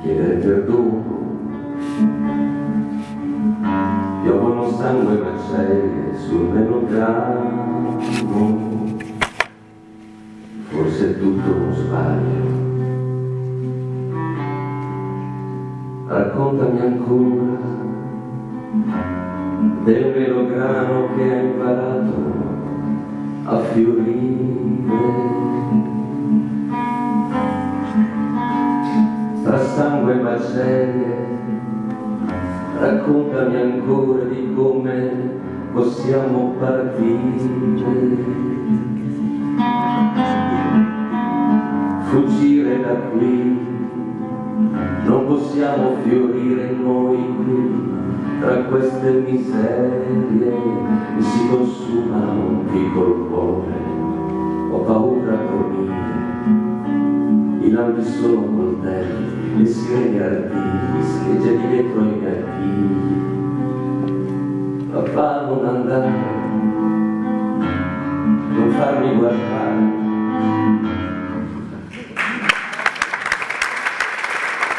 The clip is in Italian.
chiedere perdono. Piovono sangue e macerie sul melodrammo, forse è tutto uno sbaglio. Raccontami ancora del melograno che hai imparato a fiorire tra sangue e macerie. Raccontami ancora di come possiamo partire, fuggire da qui, non possiamo fiorire noi qui tra queste miserie che si consumano un piccolo cuore. Ho paura a dormire, i lampi sono coltelli, le sirene arditi, schegge di vetro ai miei artigli. Papà, non andare, non farmi guardare,